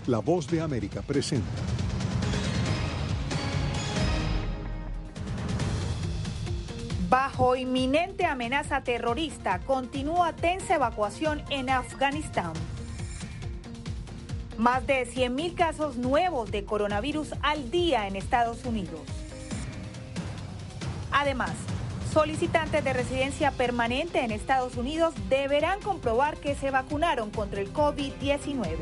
La Voz de América presenta. Bajo inminente amenaza terrorista, continúa tensa evacuación en Afganistán. Más de 100.000 casos nuevos de coronavirus al día en Estados Unidos. Además, solicitantes de residencia permanente en Estados Unidos deberán comprobar que se vacunaron contra el COVID-19.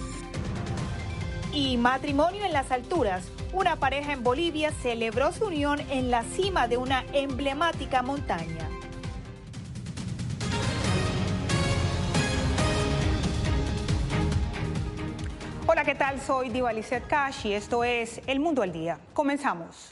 Y matrimonio en las alturas. Una pareja en Bolivia celebró su unión en la cima de una emblemática montaña. Hola, ¿qué tal? Soy Diva Lizeth Cash y esto es El Mundo al Día. Comenzamos.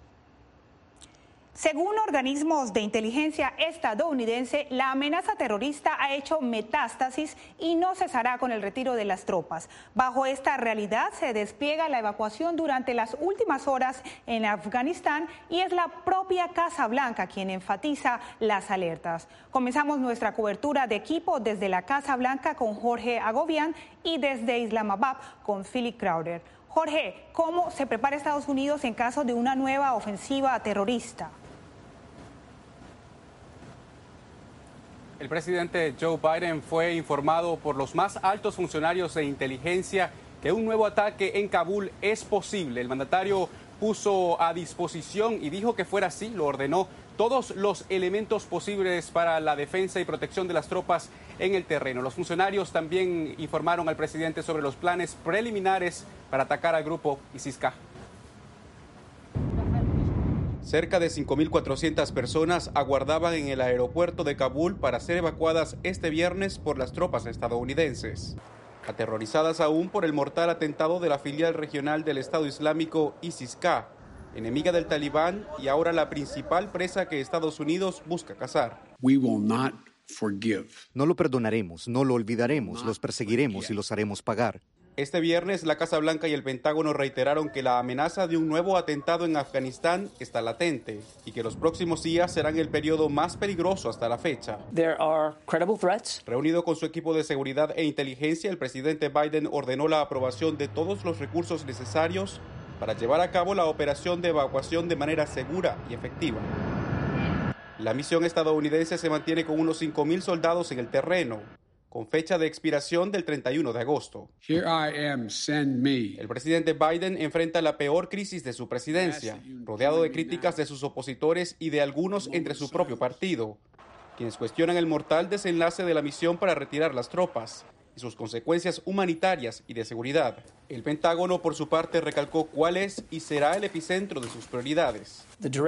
Según organismos de inteligencia estadounidense, la amenaza terrorista ha hecho metástasis y no cesará con el retiro de las tropas. Bajo esta realidad se despliega la evacuación durante las últimas horas en Afganistán y es la propia Casa Blanca quien enfatiza las alertas. Comenzamos nuestra cobertura de equipo desde la Casa Blanca con Jorge Agobián y desde Islamabad con Philip Crowder. Jorge, ¿cómo se prepara Estados Unidos en caso de una nueva ofensiva terrorista? El presidente Joe Biden fue informado por los más altos funcionarios de inteligencia que un nuevo ataque en Kabul es posible. El mandatario puso a disposición y dijo que fuera así, lo ordenó, todos los elementos posibles para la defensa y protección de las tropas en el terreno. Los funcionarios también informaron al presidente sobre los planes preliminares para atacar al grupo ISIS-K. Cerca de 5.400 personas aguardaban en el aeropuerto de Kabul para ser evacuadas este viernes por las tropas estadounidenses. Aterrorizadas aún por el mortal atentado de la filial regional del Estado Islámico ISIS-K, enemiga del Talibán y ahora la principal presa que Estados Unidos busca cazar. No lo perdonaremos, no lo olvidaremos, los perseguiremos y los haremos pagar. Este viernes, la Casa Blanca y el Pentágono reiteraron que la amenaza de un nuevo atentado en Afganistán está latente y que los próximos días serán el periodo más peligroso hasta la fecha. Reunido con su equipo de seguridad e inteligencia, el presidente Biden ordenó la aprobación de todos los recursos necesarios para llevar a cabo la operación de evacuación de manera segura y efectiva. La misión estadounidense se mantiene con unos 5.000 soldados en el terreno, con fecha de expiración del 31 de agosto. El presidente Biden enfrenta la peor crisis de su presidencia, rodeado de críticas de sus opositores y de algunos entre su propio partido, quienes cuestionan el mortal desenlace de la misión para retirar las tropas y sus consecuencias humanitarias y de seguridad. El Pentágono, por su parte, recalcó cuál es y será el epicentro de sus prioridades.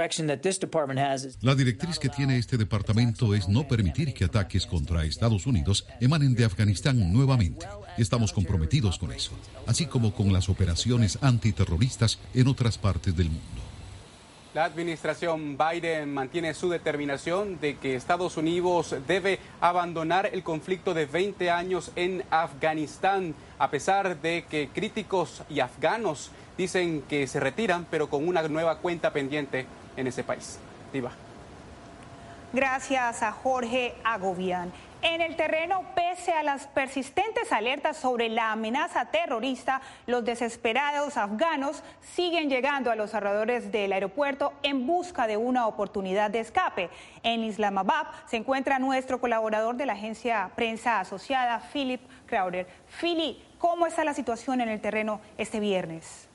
La directriz que tiene este departamento es no permitir que ataques contra Estados Unidos emanen de Afganistán nuevamente. Estamos comprometidos con eso, así como con las operaciones antiterroristas en otras partes del mundo. La administración Biden mantiene su determinación de que Estados Unidos debe abandonar el conflicto de 20 años en Afganistán, a pesar de que críticos y afganos dicen que se retiran, pero con una nueva cuenta pendiente en ese país. Diva. Gracias a Jorge Agobián. En el terreno, pese a las persistentes alertas sobre la amenaza terrorista, los desesperados afganos siguen llegando a los alrededores del aeropuerto en busca de una oportunidad de escape. En Islamabad se encuentra nuestro colaborador de la agencia Prensa Asociada, Philip Crowder. Philip, ¿cómo está la situación en el terreno este viernes?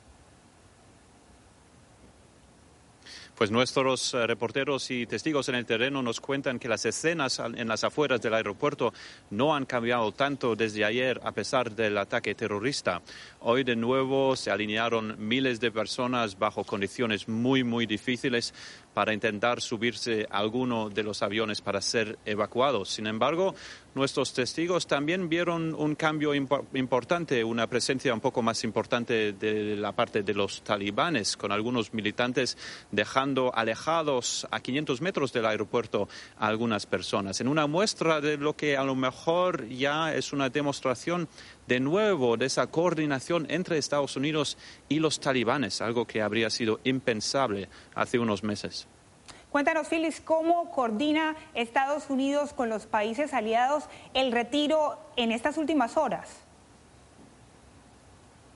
Pues nuestros reporteros y testigos en el terreno nos cuentan que las escenas en las afueras del aeropuerto no han cambiado tanto desde ayer a pesar del ataque terrorista. Hoy de nuevo se alinearon miles de personas bajo condiciones muy difíciles para intentar subirse a alguno de los aviones para ser evacuados. Sin embargo, nuestros testigos también vieron un cambio importante, una presencia un poco más importante de la parte de los talibanes, con algunos militantes dejando alejados a 500 metros del aeropuerto a algunas personas, en una muestra de lo que a lo mejor ya es una demostración de nuevo de esa coordinación entre Estados Unidos y los talibanes, algo que habría sido impensable hace unos meses. Cuéntanos, Félix, ¿cómo coordina Estados Unidos con los países aliados el retiro en estas últimas horas?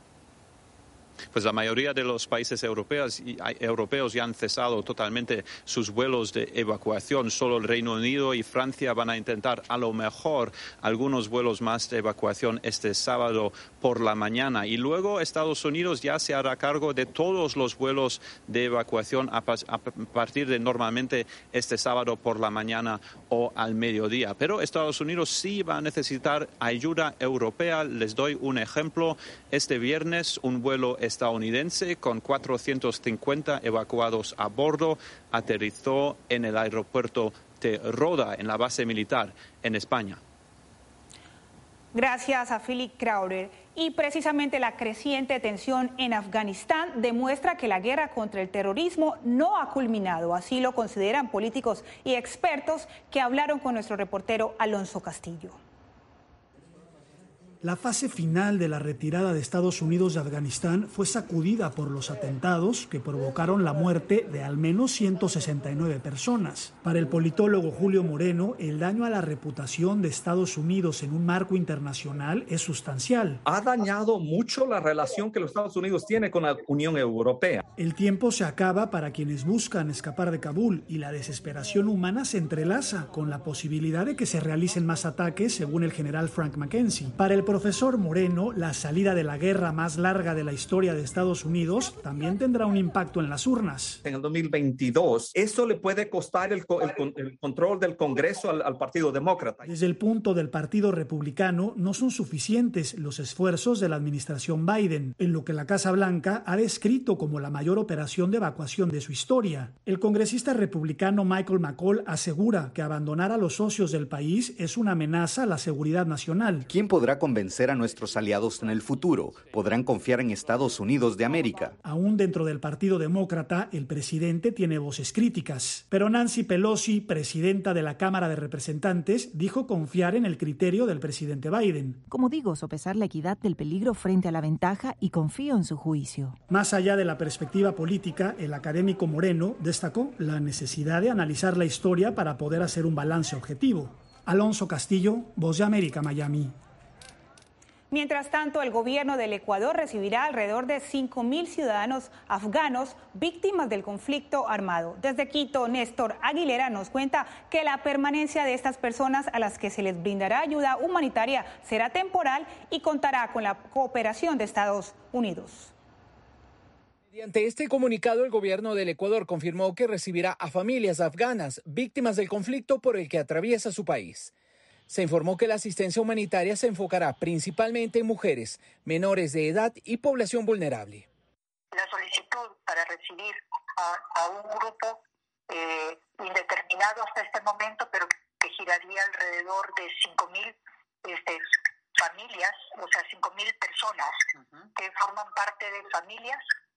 Pues la mayoría de los países europeos ya han cesado totalmente sus vuelos de evacuación. Solo el Reino Unido y Francia van a intentar a lo mejor algunos vuelos más de evacuación este sábado por la mañana. Y luego Estados Unidos ya se hará cargo de todos los vuelos de evacuación a partir de normalmente este sábado por la mañana o al mediodía. Pero Estados Unidos sí va a necesitar ayuda europea. Les doy un ejemplo. Este viernes un vuelo estadounidense con 450 evacuados a bordo aterrizó en el aeropuerto de Roda, en la base militar en España. Gracias a Philip Crowder. Y precisamente la creciente tensión en Afganistán demuestra que la guerra contra el terrorismo no ha culminado. Así lo consideran políticos y expertos que hablaron con nuestro reportero Alonso Castillo. La fase final de la retirada de Estados Unidos de Afganistán fue sacudida por los atentados que provocaron la muerte de al menos 169 personas. Para el politólogo Julio Moreno, el daño a la reputación de Estados Unidos en un marco internacional es sustancial. Ha dañado mucho la relación que los Estados Unidos tienen con la Unión Europea. El tiempo se acaba para quienes buscan escapar de Kabul y la desesperación humana se entrelaza con la posibilidad de que se realicen más ataques, según el general Frank McKenzie. Para el profesor Moreno, la salida de la guerra más larga de la historia de Estados Unidos también tendrá un impacto en las urnas. En el 2022, eso le puede costar el control del Congreso al Partido Demócrata. Desde el punto del Partido Republicano, no son suficientes los esfuerzos de la administración Biden, en lo que la Casa Blanca ha descrito como la mayor operación de evacuación de su historia. El congresista republicano Michael McCall asegura que abandonar a los socios del país es una amenaza a la seguridad nacional. ¿Quién podrá convencer a nuestros aliados en el futuro? ¿Podrán confiar en Estados Unidos de América? Aún dentro del Partido Demócrata, el presidente tiene voces críticas. Pero Nancy Pelosi, presidenta de la Cámara de Representantes, dijo confiar en el criterio del presidente Biden. Como digo, sopesar la equidad del peligro frente a la ventaja y confío en su juicio. Más allá de la perspectiva política, el académico Moreno destacó la necesidad de analizar la historia para poder hacer un balance objetivo. Alonso Castillo, Voz de América, Miami. Mientras tanto, el gobierno del Ecuador recibirá alrededor de 5.000 ciudadanos afganos víctimas del conflicto armado. Desde Quito, Néstor Aguilera nos cuenta que la permanencia de estas personas a las que se les brindará ayuda humanitaria será temporal y contará con la cooperación de Estados Unidos. Mediante este comunicado, el gobierno del Ecuador confirmó que recibirá a familias afganas víctimas del conflicto por el que atraviesa su país. Se informó que la asistencia humanitaria se enfocará principalmente en mujeres, menores de edad y población vulnerable. La solicitud para recibir a un grupo indeterminado hasta este momento, pero que giraría alrededor de 5.000 familias, o sea, 5.000 personas que forman parte de familias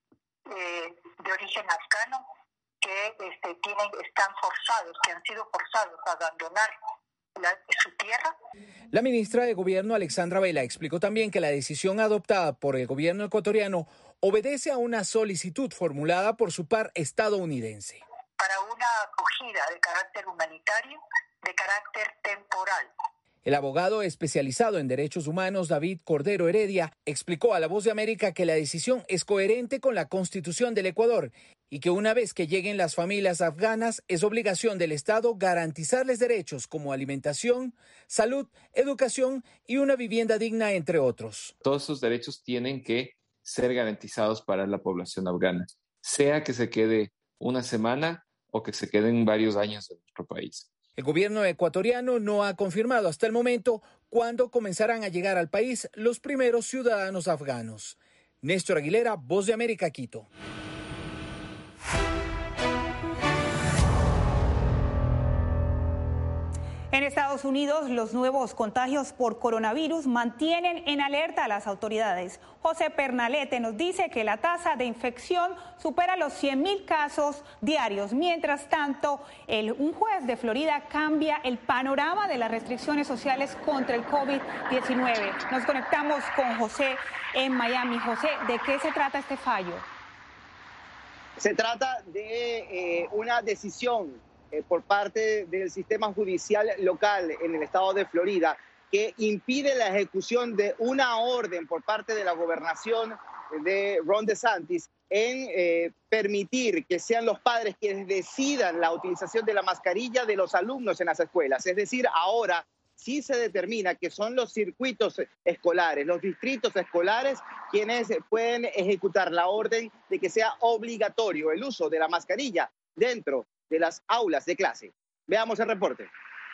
de origen afgano que están forzados, que han sido forzados a abandonar su tierra. La ministra de Gobierno, Alexandra Vela, explicó también que la decisión adoptada por el gobierno ecuatoriano obedece a una solicitud formulada por su par estadounidense. Para una acogida de carácter humanitario, de carácter temporal. El abogado especializado en derechos humanos, David Cordero Heredia, explicó a La Voz de América que la decisión es coherente con la Constitución del Ecuador y que una vez que lleguen las familias afganas es obligación del Estado garantizarles derechos como alimentación, salud, educación y una vivienda digna, entre otros. Todos esos derechos tienen que ser garantizados para la población afgana, sea que se quede una semana o que se queden varios años en nuestro país. El gobierno ecuatoriano no ha confirmado hasta el momento cuándo comenzarán a llegar al país los primeros ciudadanos afganos. Néstor Aguilera, Voz de América, Quito. En Estados Unidos, los nuevos contagios por coronavirus mantienen en alerta a las autoridades. José Pernalete nos dice que la tasa de infección supera los 100.000 casos diarios. Mientras tanto, un juez de Florida cambia el panorama de las restricciones sociales contra el COVID-19. Nos conectamos con José en Miami. José, ¿de qué se trata este fallo? Se trata de una decisión por parte del sistema judicial local en el estado de Florida que impide la ejecución de una orden por parte de la gobernación de Ron DeSantis en permitir que sean los padres quienes decidan la utilización de la mascarilla de los alumnos en las escuelas. Es decir, ahora sí se determina que son los circuitos escolares, los distritos escolares, quienes pueden ejecutar la orden de que sea obligatorio el uso de la mascarilla dentro de las aulas de clase. Veamos el reporte.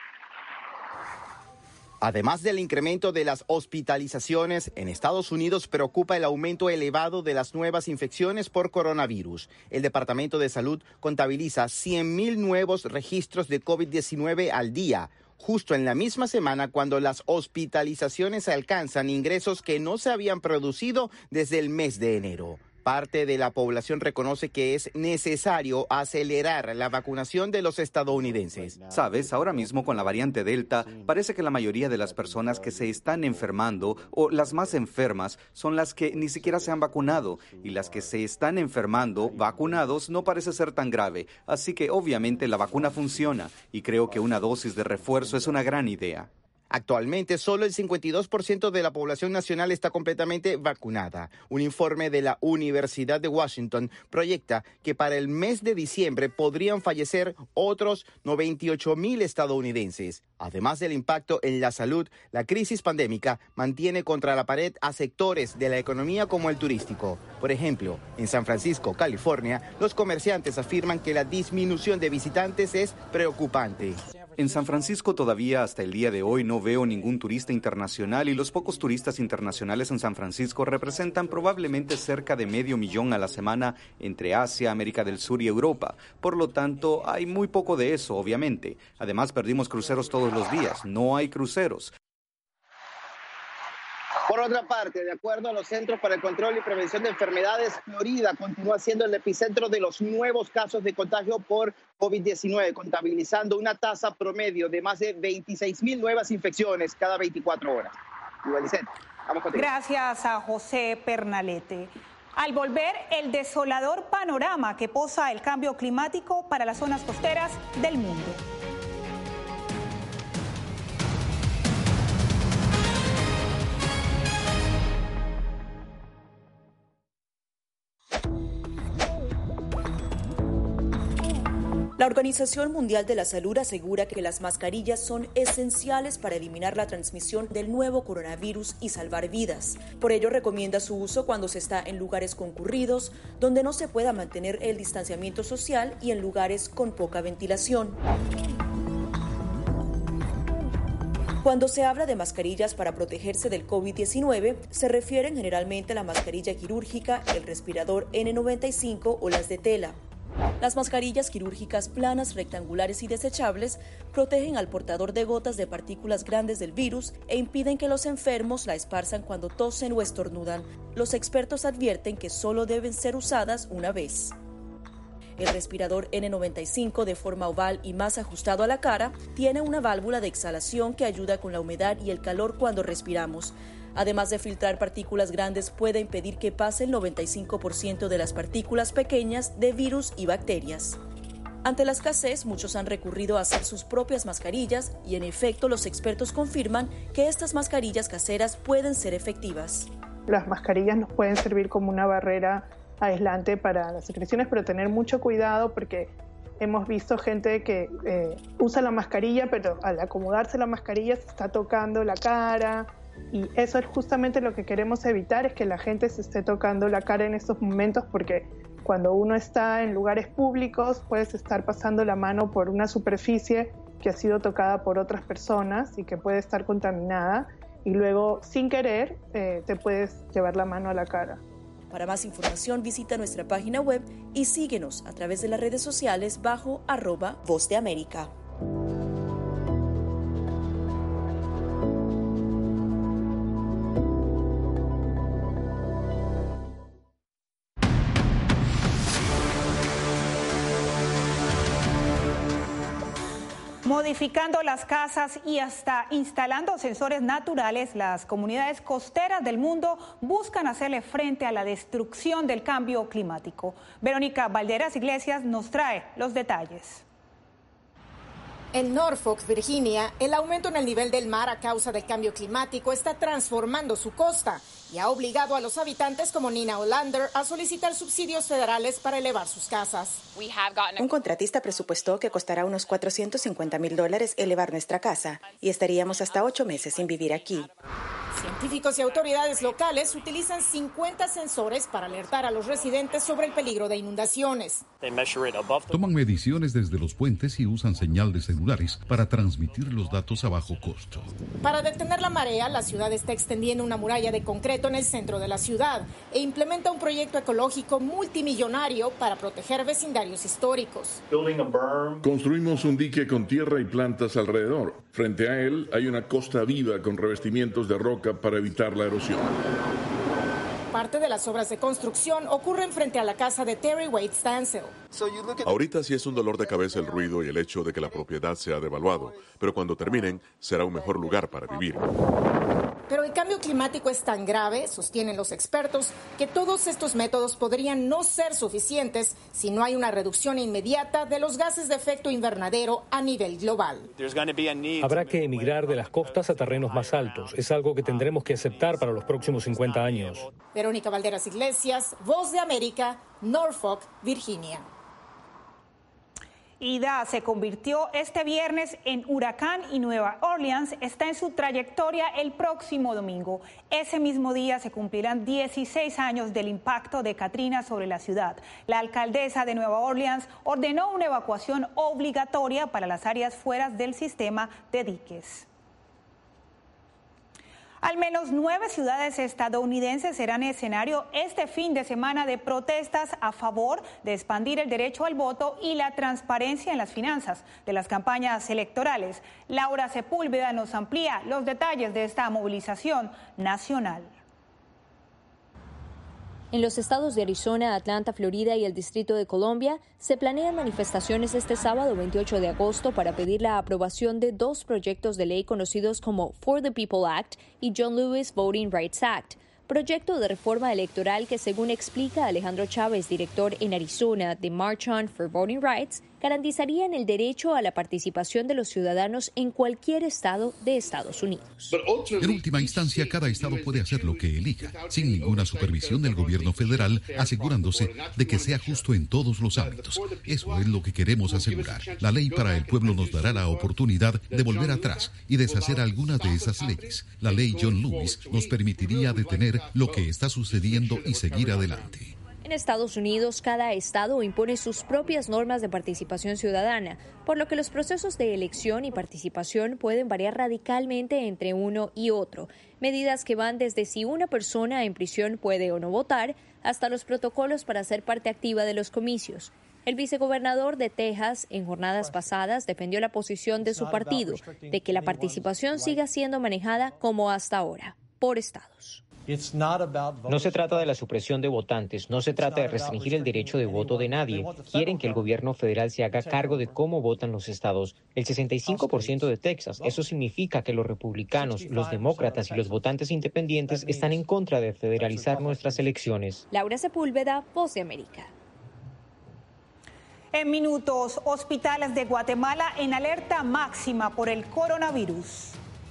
Además del incremento de las hospitalizaciones, en Estados Unidos preocupa el aumento elevado de las nuevas infecciones por coronavirus. El Departamento de Salud contabiliza 100,000 nuevos registros de COVID-19 al día, justo en la misma semana cuando las hospitalizaciones alcanzan ingresos que no se habían producido desde el mes de enero. Parte de la población reconoce que es necesario acelerar la vacunación de los estadounidenses. Sabes, ahora mismo con la variante Delta, parece que la mayoría de las personas que se están enfermando o las más enfermas son las que ni siquiera se han vacunado, y las que se están enfermando vacunados no parece ser tan grave. Así que obviamente la vacuna funciona y creo que una dosis de refuerzo es una gran idea. Actualmente, solo el 52% de la población nacional está completamente vacunada. Un informe de la Universidad de Washington proyecta que para el mes de diciembre podrían fallecer otros 98,000 estadounidenses. Además del impacto en la salud, la crisis pandémica mantiene contra la pared a sectores de la economía como el turístico. Por ejemplo, en San Francisco, California, los comerciantes afirman que la disminución de visitantes es preocupante. En San Francisco todavía hasta el día de hoy no veo ningún turista internacional, y los pocos turistas internacionales en San Francisco representan probablemente cerca de 500,000 a la semana entre Asia, América del Sur y Europa. Por lo tanto, hay muy poco de eso, obviamente. Además, perdimos cruceros todos los días. No hay cruceros. Por otra parte, de acuerdo a los Centros para el Control y Prevención de Enfermedades, Florida continúa siendo el epicentro de los nuevos casos de contagio por COVID-19, contabilizando una tasa promedio de más de 26,000 nuevas infecciones cada 24 horas. Igualicet, vamos contigo. Gracias a José Pernalete. Al volver, el desolador panorama que posa el cambio climático para las zonas costeras del mundo. La Organización Mundial de la Salud asegura que las mascarillas son esenciales para eliminar la transmisión del nuevo coronavirus y salvar vidas. Por ello, recomienda su uso cuando se está en lugares concurridos, donde no se pueda mantener el distanciamiento social, y en lugares con poca ventilación. Cuando se habla de mascarillas para protegerse del COVID-19, se refieren generalmente a la mascarilla quirúrgica, el respirador N95 o las de tela. Las mascarillas quirúrgicas planas, rectangulares y desechables protegen al portador de gotas de partículas grandes del virus e impiden que los enfermos la esparzan cuando tosen o estornudan. Los expertos advierten que solo deben ser usadas una vez. El respirador N95, de forma oval y más ajustado a la cara, tiene una válvula de exhalación que ayuda con la humedad y el calor cuando respiramos. Además de filtrar partículas grandes, puede impedir que pase el 95% de las partículas pequeñas de virus y bacterias. Ante la escasez, muchos han recurrido a hacer sus propias mascarillas y, en efecto, los expertos confirman que estas mascarillas caseras pueden ser efectivas. Las mascarillas nos pueden servir como una barrera aislante para las secreciones, pero tener mucho cuidado porque hemos visto gente que usa la mascarilla, pero al acomodarse la mascarilla se está tocando la cara. Y eso es justamente lo que queremos evitar, es que la gente se esté tocando la cara en estos momentos, porque cuando uno está en lugares públicos puedes estar pasando la mano por una superficie que ha sido tocada por otras personas y que puede estar contaminada, y luego sin querer te puedes llevar la mano a la cara. Para más información visita nuestra página web y síguenos a través de las redes sociales bajo @Voz de América. Modificando las casas y hasta instalando sensores naturales, las comunidades costeras del mundo buscan hacerle frente a la destrucción del cambio climático. Verónica Valderas Iglesias nos trae los detalles. En Norfolk, Virginia, el aumento en el nivel del mar a causa del cambio climático está transformando su costa y ha obligado a los habitantes como Nina Olander a solicitar subsidios federales para elevar sus casas. Un contratista presupuestó que costará unos $450,000 elevar nuestra casa y estaríamos hasta 8 meses sin vivir aquí. Científicos y autoridades locales utilizan 50 sensores para alertar a los residentes sobre el peligro de inundaciones. Toman mediciones desde los puentes y usan señal de celulares para transmitir los datos a bajo costo. Para detener la marea, la ciudad está extendiendo una muralla de concreto en el centro de la ciudad e implementa un proyecto ecológico multimillonario para proteger vecindarios históricos. Construimos un dique con tierra y plantas alrededor. Frente a él hay una costa viva con revestimientos de roca para evitar la erosión. Parte de las obras de construcción ocurren frente a la casa de Terry Wade Stansel. Ahorita sí es un dolor de cabeza el ruido y el hecho de que la propiedad se ha devaluado, pero cuando terminen será un mejor lugar para vivir. Pero el cambio climático es tan grave, sostienen los expertos, que todos estos métodos podrían no ser suficientes si no hay una reducción inmediata de los gases de efecto invernadero a nivel global. Habrá que emigrar de las costas a terrenos más altos. Es algo que tendremos que aceptar para los próximos 50 años. Verónica Valderas Iglesias, Voz de América, Norfolk, Virginia. Ida se convirtió este viernes en huracán y Nueva Orleans está en su trayectoria el próximo domingo. Ese mismo día se cumplirán 16 años del impacto de Katrina sobre la ciudad. La alcaldesa de Nueva Orleans ordenó una evacuación obligatoria para las áreas fuera del sistema de diques. Al menos 9 ciudades estadounidenses serán escenario este fin de semana de protestas a favor de expandir el derecho al voto y la transparencia en las finanzas de las campañas electorales. Laura Sepúlveda nos amplía los detalles de esta movilización nacional. En los estados de Arizona, Atlanta, Florida y el Distrito de Columbia se planean manifestaciones este sábado 28 de agosto para pedir la aprobación de 2 proyectos de ley conocidos como For the People Act y John Lewis Voting Rights Act, proyecto de reforma electoral que, según explica Alejandro Chávez, director en Arizona de March On for Voting Rights, garantizarían el derecho a la participación de los ciudadanos en cualquier estado de Estados Unidos. En última instancia, cada estado puede hacer lo que elija, sin ninguna supervisión del gobierno federal, asegurándose de que sea justo en todos los ámbitos. Eso es lo que queremos asegurar. La ley para el pueblo nos dará la oportunidad de volver atrás y deshacer algunas de esas leyes. La ley John Lewis nos permitiría detener lo que está sucediendo y seguir adelante. En Estados Unidos, cada estado impone sus propias normas de participación ciudadana, por lo que los procesos de elección y participación pueden variar radicalmente entre uno y otro. Medidas que van desde si una persona en prisión puede o no votar, hasta los protocolos para ser parte activa de los comicios. El vicegobernador de Texas, en jornadas pasadas, defendió la posición de su partido, de que la participación siga siendo manejada como hasta ahora, por estados. No se trata de la supresión de votantes, no se trata de restringir el derecho de voto de nadie. Quieren que el gobierno federal se haga cargo de cómo votan los estados. El 65% de Texas, eso significa que los republicanos, los demócratas y los votantes independientes están en contra de federalizar nuestras elecciones. Laura Sepúlveda, Voz de América. En minutos, hospitales de Guatemala en alerta máxima por el coronavirus.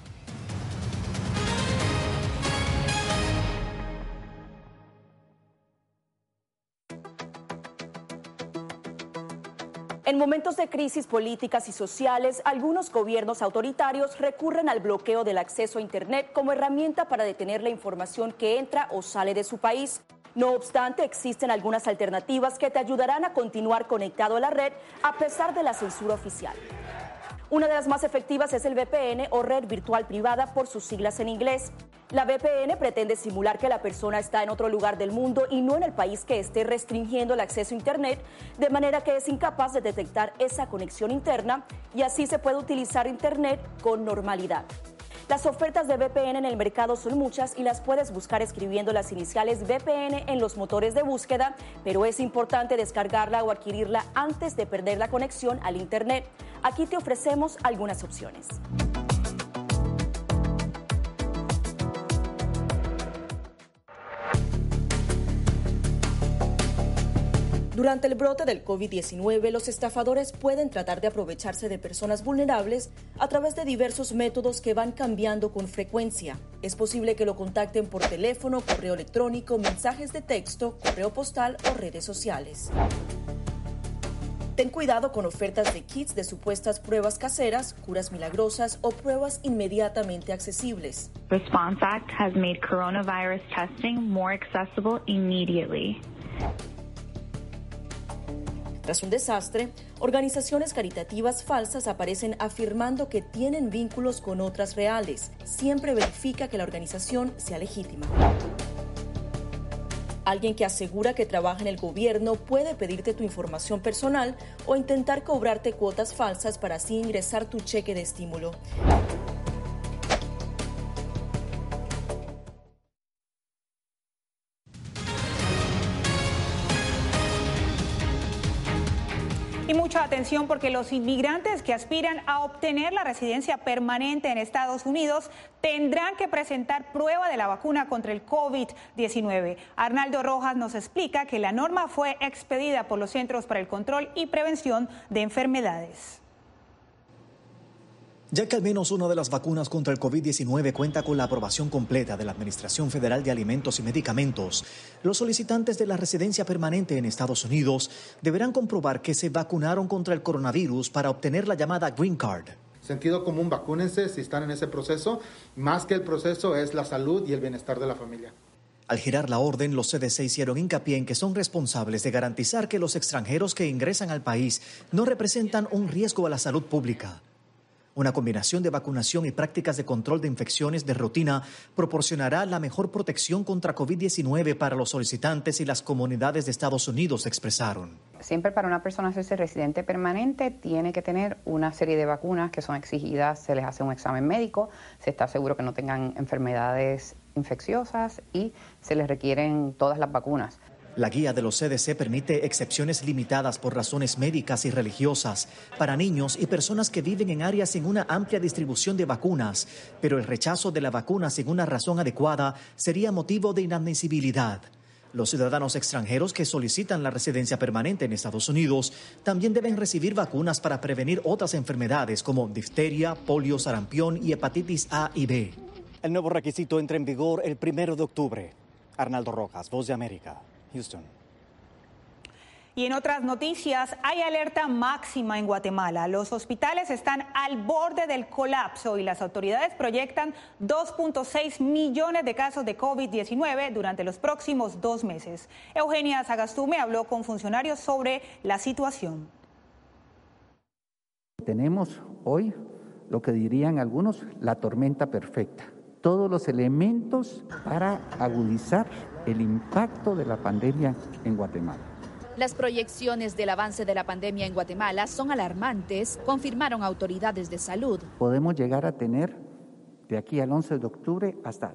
En momentos de crisis políticas y sociales, algunos gobiernos autoritarios recurren al bloqueo del acceso a Internet como herramienta para detener la información que entra o sale de su país. No obstante, existen algunas alternativas que te ayudarán a continuar conectado a la red a pesar de la censura oficial. Una de las más efectivas es el VPN o red virtual privada por sus siglas en inglés. La VPN pretende simular que la persona está en otro lugar del mundo y no en el país que esté restringiendo el acceso a Internet, de manera que es incapaz de detectar esa conexión interna y así se puede utilizar Internet con normalidad. Las ofertas de VPN en el mercado son muchas y las puedes buscar escribiendo las iniciales VPN en los motores de búsqueda, pero es importante descargarla o adquirirla antes de perder la conexión al Internet. Aquí te ofrecemos algunas opciones. Durante el brote del COVID-19, los estafadores pueden tratar de aprovecharse de personas vulnerables a través de diversos métodos que van cambiando con frecuencia. Es posible que lo contacten por teléfono, correo electrónico, mensajes de texto, correo postal o redes sociales. Ten cuidado con ofertas de kits de supuestas pruebas caseras, curas milagrosas o pruebas inmediatamente accesibles. Response Act has made coronavirus testing more accessible immediately. Tras un desastre, organizaciones caritativas falsas aparecen afirmando que tienen vínculos con otras reales. Siempre verifica que la organización sea legítima. Alguien que asegura que trabaja en el gobierno puede pedirte tu información personal o intentar cobrarte cuotas falsas para así ingresar tu cheque de estímulo. Y mucha atención porque los inmigrantes que aspiran a obtener la residencia permanente en Estados Unidos tendrán que presentar prueba de la vacuna contra el COVID-19. Arnaldo Rojas nos explica que la norma fue expedida por los Centros para el Control y Prevención de Enfermedades. Ya que al menos una de las vacunas contra el COVID-19 cuenta con la aprobación completa de la Administración Federal de Alimentos y Medicamentos, los solicitantes de la residencia permanente en Estados Unidos deberán comprobar que se vacunaron contra el coronavirus para obtener la llamada Green Card. Sentido común, vacúnense si están en ese proceso. Más que el proceso es la salud y el bienestar de la familia. Al girar la orden, los CDC hicieron hincapié en que son responsables de garantizar que los extranjeros que ingresan al país no representan un riesgo a la salud pública. Una combinación de vacunación y prácticas de control de infecciones de rutina proporcionará la mejor protección contra COVID-19 para los solicitantes y las comunidades de Estados Unidos, expresaron. Siempre para una persona hacerse residente permanente tiene que tener una serie de vacunas que son exigidas, se les hace un examen médico, se está seguro que no tengan enfermedades infecciosas y se les requieren todas las vacunas. La guía de los CDC permite excepciones limitadas por razones médicas y religiosas para niños y personas que viven en áreas sin una amplia distribución de vacunas, pero el rechazo de la vacuna sin una razón adecuada sería motivo de inadmisibilidad. Los ciudadanos extranjeros que solicitan la residencia permanente en Estados Unidos también deben recibir vacunas para prevenir otras enfermedades como difteria, polio, sarampión y hepatitis A y B. El nuevo requisito entra en vigor el 1 de octubre. Arnaldo Rojas, Voz de América, Houston. Y en otras noticias, hay alerta máxima en Guatemala. Los hospitales están al borde del colapso y las autoridades proyectan 2.6 millones de casos de COVID-19 durante los próximos 2 meses. Eugenia Sagastume habló con funcionarios sobre la situación. Tenemos hoy lo que dirían algunos la tormenta perfecta. Todos los elementos para agudizar el impacto de la pandemia en Guatemala. Las proyecciones del avance de la pandemia en Guatemala son alarmantes, confirmaron autoridades de salud. Podemos llegar a tener de aquí al 11 de octubre hasta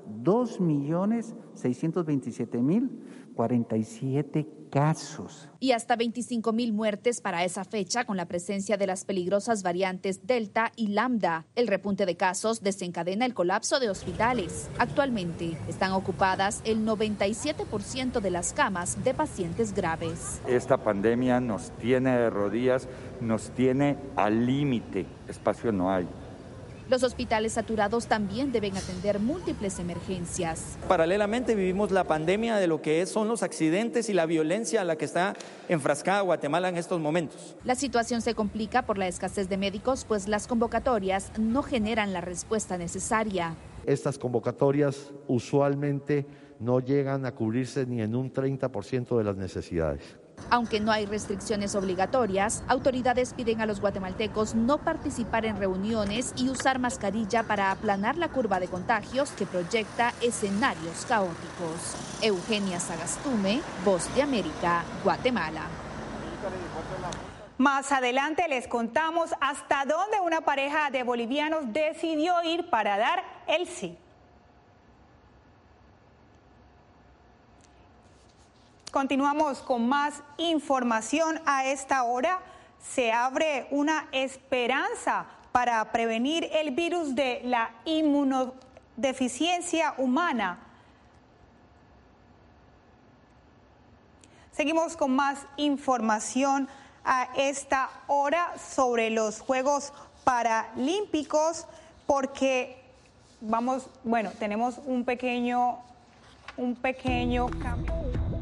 2.627.047 casos. Y hasta 25.000 muertes para esa fecha con la presencia de las peligrosas variantes Delta y Lambda. El repunte de casos desencadena el colapso de hospitales. Actualmente están ocupadas el 97% de las camas de pacientes graves. Esta pandemia nos tiene de rodillas, nos tiene al límite. Espacio no hay. Los hospitales saturados también deben atender múltiples emergencias. Paralelamente vivimos la pandemia de lo que son los accidentes y la violencia a la que está enfrascada Guatemala en estos momentos. La situación se complica por la escasez de médicos, pues las convocatorias no generan la respuesta necesaria. Estas convocatorias usualmente no llegan a cubrirse ni en un 30% de las necesidades. Aunque no hay restricciones obligatorias, autoridades piden a los guatemaltecos no participar en reuniones y usar mascarilla para aplanar la curva de contagios que proyecta escenarios caóticos. Eugenia Sagastume, Voz de América, Guatemala. Más adelante les contamos hasta dónde una pareja de bolivianos decidió ir para dar el sí. Continuamos con más información a esta hora. Se abre una esperanza para prevenir el virus de la inmunodeficiencia humana. Seguimos con más información a esta hora sobre los Juegos Paralímpicos, porque tenemos un pequeño cambio.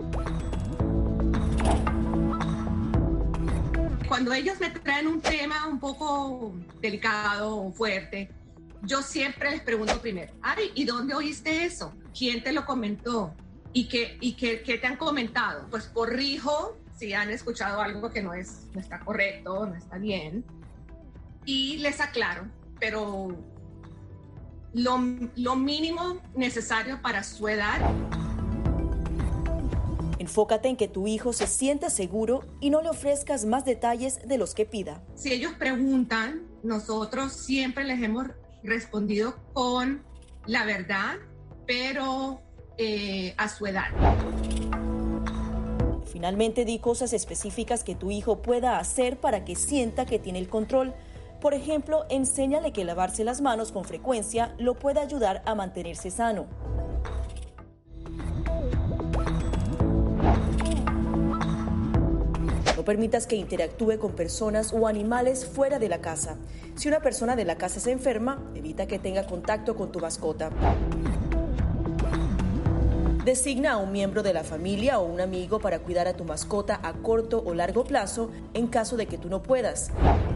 Cuando ellos me traen un tema un poco delicado o fuerte, yo siempre les pregunto primero, ¿y dónde oíste eso? ¿Quién te lo comentó? ¿Y qué te han comentado? Pues corrijo si han escuchado algo que no está correcto, no está bien, y les aclaro, pero lo mínimo necesario para su edad. Enfócate en que tu hijo se sienta seguro y no le ofrezcas más detalles de los que pida. Si ellos preguntan, nosotros siempre les hemos respondido con la verdad, pero a su edad. Finalmente, di cosas específicas que tu hijo pueda hacer para que sienta que tiene el control. Por ejemplo, enséñale que lavarse las manos con frecuencia lo puede ayudar a mantenerse sano. No permitas que interactúe con personas o animales fuera de la casa. Si una persona de la casa se enferma, evita que tenga contacto con tu mascota. Designa a un miembro de la familia o un amigo para cuidar a tu mascota a corto o largo plazo en caso de que tú no puedas.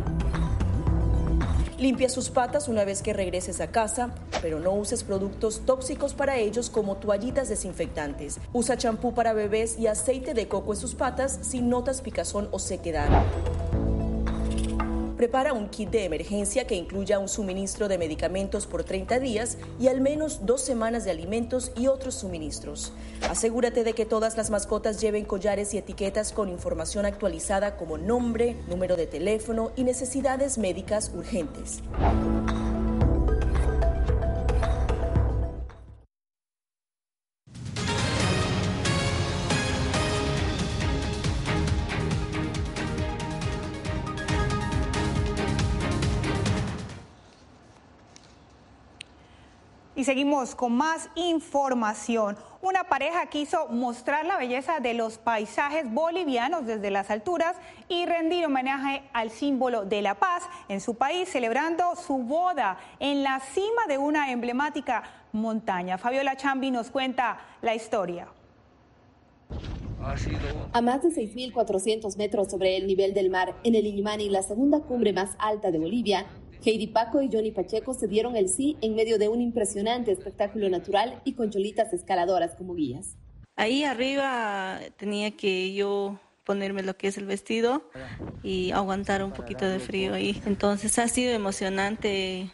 Limpia sus patas una vez que regreses a casa, pero no uses productos tóxicos para ellos como toallitas desinfectantes. Usa champú para bebés y aceite de coco en sus patas si notas picazón o sequedad. Prepara un kit de emergencia que incluya un suministro de medicamentos por 30 días y al menos 2 semanas de alimentos y otros suministros. Asegúrate de que todas las mascotas lleven collares y etiquetas con información actualizada como nombre, número de teléfono y necesidades médicas urgentes. Y seguimos con más información. Una pareja quiso mostrar la belleza de los paisajes bolivianos desde las alturas y rendir homenaje al símbolo de la paz en su país, celebrando su boda en la cima de una emblemática montaña. Fabiola Chambi nos cuenta la historia. A más de 6.400 metros sobre el nivel del mar, en el Illimani, la segunda cumbre más alta de Bolivia, Heidi Paco y Johnny Pacheco se dieron el sí en medio de un impresionante espectáculo natural y con cholitas escaladoras como guías. Ahí arriba tenía que yo ponerme lo que es el vestido y aguantar un poquito de frío ahí. Entonces ha sido emocionante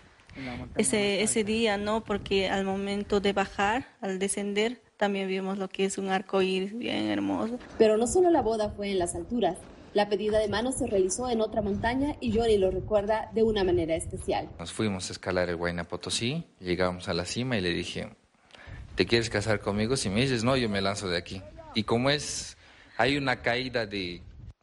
ese día, ¿no? Porque al momento de bajar, al descender, también vimos lo que es un arco iris bien hermoso. Pero no solo la boda fue en las alturas. La pedida de mano se realizó en otra montaña y Johnny lo recuerda de una manera especial. Nos fuimos a escalar el Huayna Potosí, llegamos a la cima y le dije, ¿te quieres casar conmigo? Si me dices no, yo me lanzo de aquí. Y como hay una caída de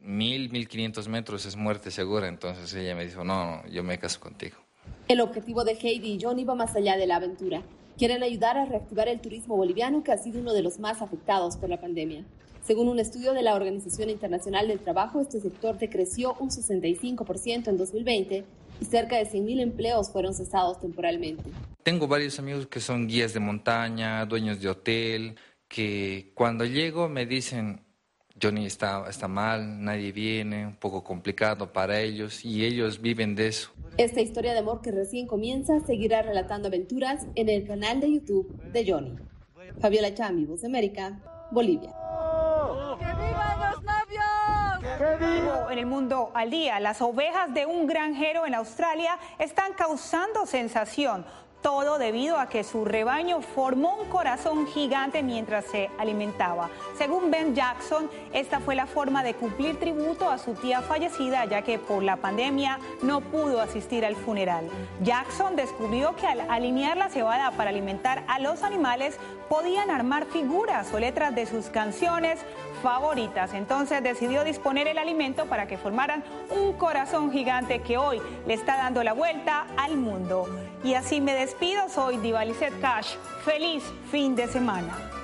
1.500 metros, es muerte segura, entonces ella me dijo, no, yo me caso contigo. El objetivo de Heidi y Johnny va más allá de la aventura. Quieren ayudar a reactivar el turismo boliviano, que ha sido uno de los más afectados por la pandemia. Según un estudio de la Organización Internacional del Trabajo, este sector decreció un 65% en 2020 y cerca de 100.000 empleos fueron cesados temporalmente. Tengo varios amigos que son guías de montaña, dueños de hotel, que cuando llego me dicen, Johnny está mal, nadie viene, un poco complicado para ellos y ellos viven de eso. Esta historia de amor que recién comienza seguirá relatando aventuras en el canal de YouTube de Johnny. Fabiola Chambi, Voz de América, Bolivia. ¡Que vivan los novios! ¡Que vivan! En el mundo al día, las ovejas de un granjero en Australia están causando sensación. Todo debido a que su rebaño formó un corazón gigante mientras se alimentaba. Según Ben Jackson, esta fue la forma de cumplir tributo a su tía fallecida, ya que por la pandemia no pudo asistir al funeral. Jackson descubrió que al alinear la cebada para alimentar a los animales, podían armar figuras o letras de sus canciones favoritas. Entonces decidió disponer el alimento para que formaran un corazón gigante que hoy le está dando la vuelta al mundo. Y así me despido, soy Diva Lizeth Cash. Feliz fin de semana.